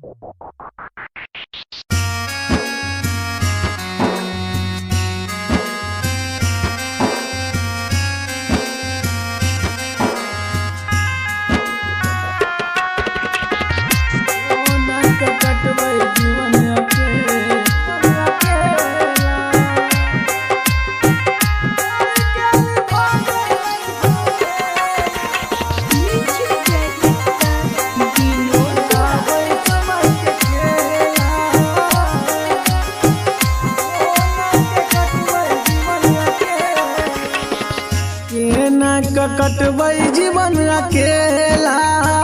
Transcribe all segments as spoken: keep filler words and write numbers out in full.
कटबै जीवन अकेला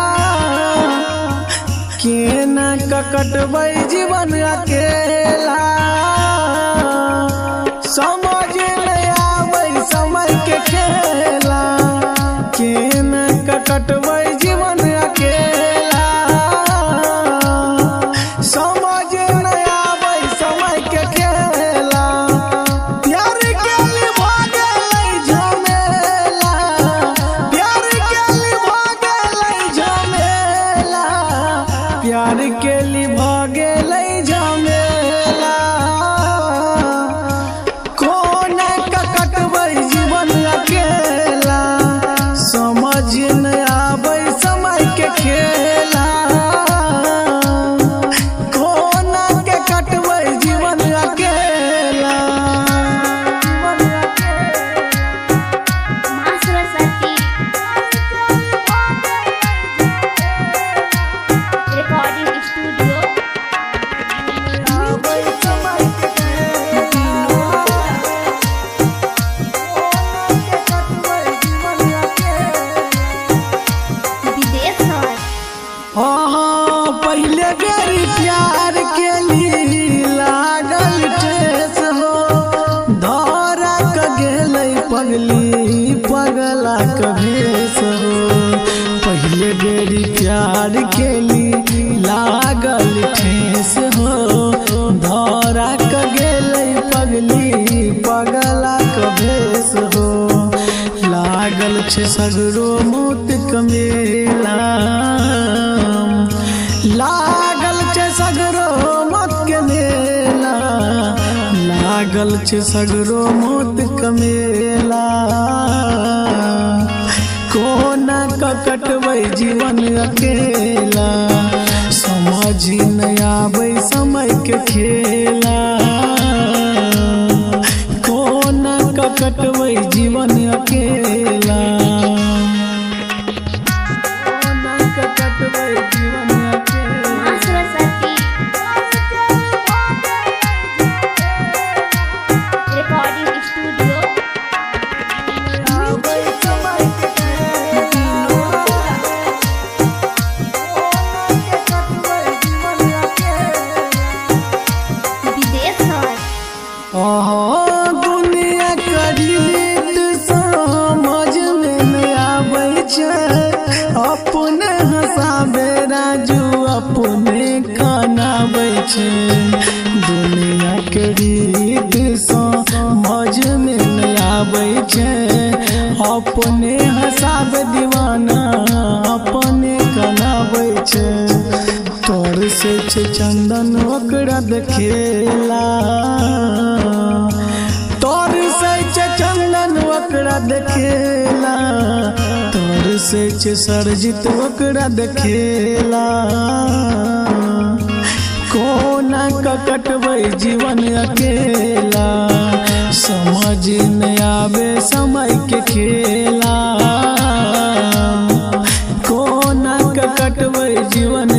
केना कटबै जीवन अकेला समझ नहीं आबै समय के खेला केना कटबै जीवन अकेला समझ नहीं आबै समय के खेला प्यार के लिए भागलै झमेला प्यार के लिए भागलै झमेला प्यार के लिए भागलै झमेला कोना कटबै जीवन अकेला समझ नहीं आबै समय के खेला कोना के कटबै जीवन अकेला माँ सरस्वती रिकॉर्डिंग स्टूडियो विदेश है। हाँ पहले बेरी प्यार के लिए लागल ठेस हो धरा क गेलै पगली पगला क भेस हो पहले बेरी प्यार के लिए लागल ठेस हो धरा क गेलै पगली पगला क भेस हो लागल छे सगरो मौत कमेला लागल छे सगरो मौत के मेला लागल छे सगरो मौत कमेला कोना क कटबै जीवन अकेला समझ नहीं आबै समय के खेला कोना क कटबै जीवन अकेला कोना क कटबै जीवन अकेला माँ सरस्वती रिकॉर्डिंग स्टूडियो विदेश है। दुनिया करीत समझ में नहीं आबै छै अपने हंसाबे राजू अपने खानाबै छै दुनिया के रीत समझ में नहीं आबै छै अपने हंसाबे दीवाना अपने खानाबै छै तोर से छे चंदन ओकरा देखेला तोर से छे चंदन ओकरा देखेला तोर से छे सरजित ओकरा देखेला कोना क कटबै जीवन अकेला समझ नहीं आवे समय के खेला कोना क कटबै जीवन